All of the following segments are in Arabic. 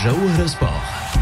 جوهر سبور.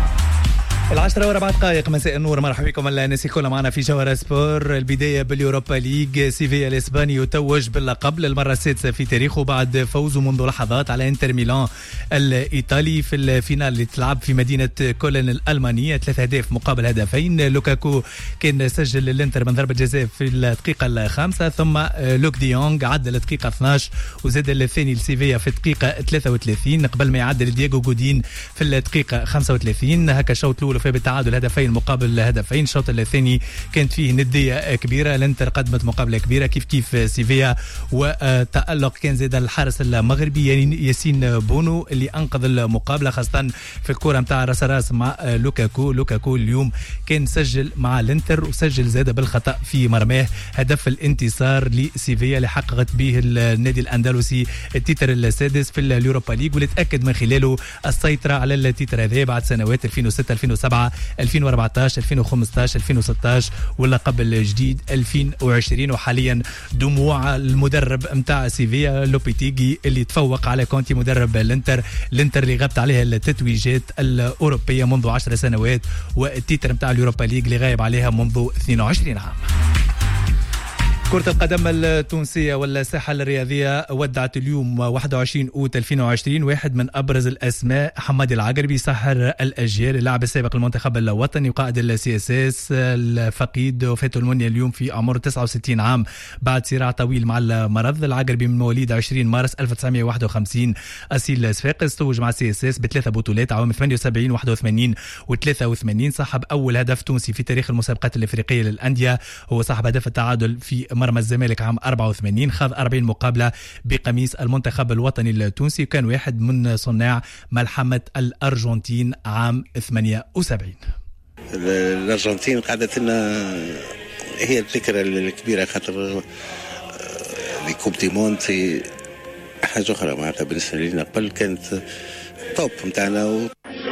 10:04 مساء النور، مرحبا بكم الناس الكل معنا في جوهر سبور. البدايه باليوروبا ليج. سيفيا الاسباني يتوج باللقب للمره السادسه في تاريخه بعد فوزه منذ لحظات على انتر ميلان الايطالي في الفينال اللي تلعب في مدينه كولن الالمانيه. 3 أهداف مقابل هدفين. لوكاكو كان سجل الانتر من ضربه جزاء في الدقيقه 5، ثم لوك دي يونغ عدل الدقيقه 12 وزاد الثاني لسيفيا في الدقيقه 33 قبل ما يعدل دييغو جودين في الدقيقه 35. هكا شوط الاول في بالتعادل هدفين مقابل هدفين. الشوط الثاني كانت فيه نديه كبيره، الانتر قدمت مقابله كبيره كيف سيفيا، وتألق كان زاد الحارس المغربي ياسين بونو اللي انقذ المقابله، خاصه في الكره نتاع راس مع لوكاكو اليوم كان سجل مع الانتر وسجل زاد بالخطا في مرماه هدف الانتصار لسيفيا اللي حققت به النادي الاندلسي التتر السادس في اليوروبا ليج، واللي تاكد من خلاله السيطره على التتر هذا بعد سنوات 2006 2007 2014 2015 2016 واللقب الجديد 2020. وحاليا دموع المدرب متاع سيفيا لوبيتيغي اللي تفوق على كونتي مدرب الانتر اللي غابت عليها التتويجات الاوروبيه منذ 10 سنوات، والتتر متاع اليوروبا ليج اللي غايب عليها منذ 22 عام. كرة القدم التونسية والساحة الرياضية ودعت اليوم 21 أوت 2020 واحد من أبرز الأسماء، حمادي العقربي ساحر الأجيال، اللاعب السابق للمنتخب الوطني وقائد السي اس اس الفقيد وفاته المنيا اليوم في عمر 69 عام بعد صراع طويل مع المرض. العقربي من مواليد 20 مارس 1951 أصيل صفاقس، توج مع السي اس اس ب3 بطولات عام 78 81 و83. صاحب أول هدف تونسي في تاريخ المسابقات الإفريقية للأندية، هو صاحب هدف التعادل في مرمى الزمالك عام 84. خاض 40 مقابلة بقميص المنتخب الوطني التونسي، وكان واحد من صناع ملحمة الأرجنتين عام 78. الأرجنتين قعدت لنا هي الذكرى الكبيرة، خاطر لكوب دي موند حاجة أخرى معناتها بالنسبة لنا قبل كانت توب متاعنا.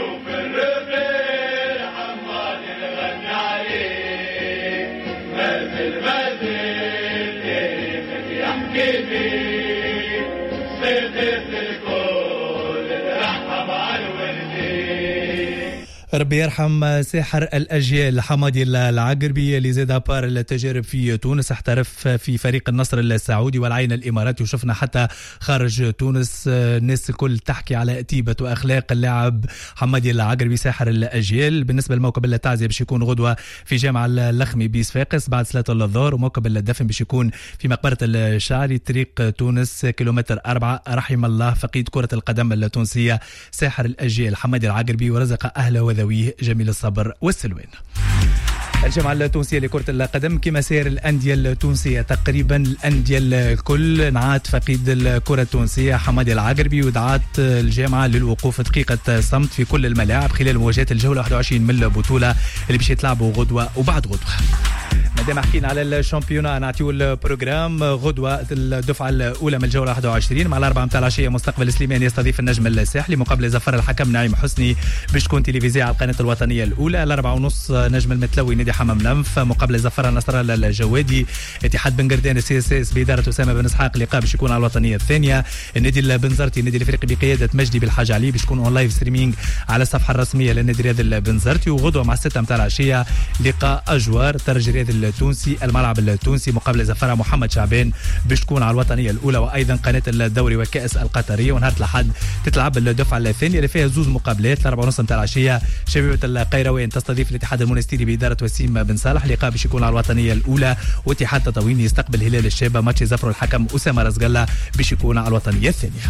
ربي يرحم ساحر الأجيال حمادي العقربي اللي زاد بار التجارب في تونس، احترف في فريق النصر السعودي والعين الإماراتي، وشفنا حتى خارج تونس الناس الكل تحكي على طيبة وأخلاق اللاعب حمادي العقربي ساحر الأجيال. بالنسبة لموكب التعزية باش يكون غدوة في جامع اللخمي بصفاقس بعد صلاة الظهر، وموكب الدفن باش يكون في مقبرة الشعري طريق تونس كيلومتر 4. رحم الله فقيد كرة القدم التونسية ساحر الأجيال حمادي العقربي ورزق أهله جميل الصبر والسلوان. الجامعة التونسية لكرة القدم كما سير الأندية التونسية تقريبا الأندية الكل نعات فقيد الكرة التونسية حمادي العقربي، ودعات الجامعة للوقوف دقيقة صمت في كل الملاعب خلال مواجهة الجولة 21 من البطولة اللي باش يتلعبوا غدوة وبعد غدوة. مادام حكينا على الشامبيونا نعطيو البروغرام. غدوة الدفعة الأولى من الجولة 21 مع 4 متاع العشية مستقبل سليمان يستضيف النجم الساحلي مقابل زفر الحكم نعيم حسني باش تكون تلفزيون على القناة الوطنية الأولى. 4:30 نجم المتلوي نادي حمام لنف مقابل زفر النصر الله الجوادي. اتحاد بن قردان السي اس اس بإدارة أسامة بن إسحاق لقاء باش يكون على الوطنية الثانية. النادي البنزرتي النادي الافريقي بقيادة مجدي بالحاج علي باش يكون اون لايف ستريمينج على الصفحة الرسمية للنادي الرياضي البنزرتي. وغدوة مع 6 متاع العشية لقاء أجوار الترجي الرياضي التونسي الملعب التونسي مقابل زفرة محمد شعبان باش تكون على الوطنية الأولى، وأيضا قناة الدوري والكأس القطرية. ونهار الأحد تتلعب الدفعة الثانية اللي فيها زوز مقابلات. 4:30 متاع العشية شبيبة القيروان تستضيف الاتحاد المونستيري بإدارة وسيم بن صالح لقاء باش يكون على الوطنية الأولى. واتحاد تطاوين يستقبل هلال الشابة ماتش زفر الحكم أسامة رزقلة باش يكون على الوطنية الثانية.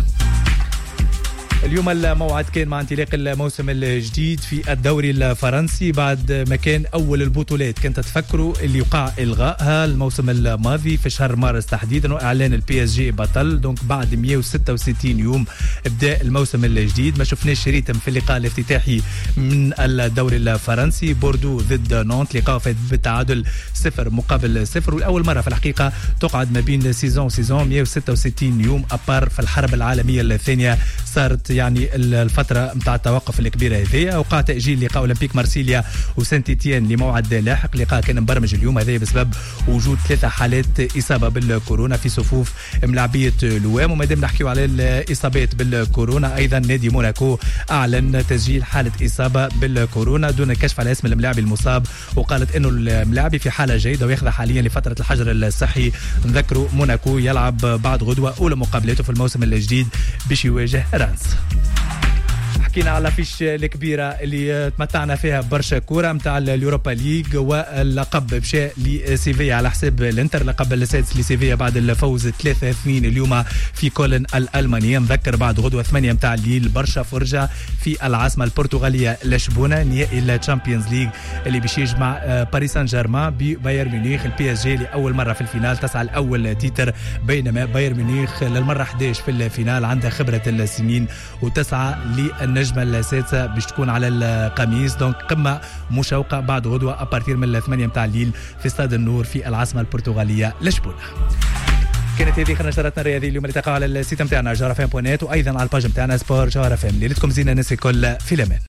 اليوم الموعد كان مع انطلاق الموسم الجديد في الدوري الفرنسي بعد ما كان أول البطولات كنت تفكروا اللي يقع إلغائها الموسم الماضي في شهر مارس تحديدا، وإعلان البي اس جي بطل. دونك بعد 166 يوم بدأ الموسم الجديد. ما شفناش ريتم في اللقاء الافتتاحي من الدوري الفرنسي. بوردو ضد نونت لقاء فات بالتعادل 0-0، والأول مرة في الحقيقة تقعد ما بين سيزون 166 يوم أبار في الحرب العالمية الثانية صارت يعني الفتره نتاع التوقف الكبيره هذه. وقع تاجيل لقاء اولمبيك مارسيليا وسانت إتيان لموعد لاحق. لقاء كان مبرمج اليوم هذا بسبب وجود 3 حالات اصابه بالكورونا في صفوف ملاعبيه الوام. وما دام نحكيو على الاصابات بالكورونا، ايضا نادي موناكو اعلن تسجيل حاله اصابه بالكورونا دون الكشف على اسم الملاعب المصاب، وقالت انه الملاعب في حاله جيده ويخضع حاليا لفتره الحجر الصحي. نذكروا موناكو يلعب بعد غدوه اولى مقابلاته في الموسم الجديد باش يواجه رانس. حكينا على فيش الكبيرة اللي تمتعنا فيها برشا كورة متاع اليوروبا ليج، واللقب بشاء لسيفيا على حساب الانتر. اللقب السادس لسيفيا بعد الفوز 3-2 اليوم في كولن الألمانية. نذكر بعد غدوة 8 متاع الليل برشا فرجة في العاصمة البرتغالية لشبونة، نهائي الشامبيونز ليج اللي باش يجمع باريس سان جيرمان ببايرن ميونخ. البي اس جي لأول مرة في الفينال تسعى الأول تيتر، بينما بايرن ميونخ للمرة 11 في الفينال عندها خبرة السنين وتسعى للنجمة السادسة باش تكون على القميص. دونك قمة مشوقة بعد غدوة أبارتير من 8 متاع الليل في استاد النور في العاصمة البرتغالية لشبونة. كانت هذه خلينا نشرتنا الرياضية اليوم اللي تلقاها على السيت متاعنا جوهر FM.net، وأيضا على الباج متاعنا سبور جوهر FM. ليلتكم زينة ناس الكل في الأمان.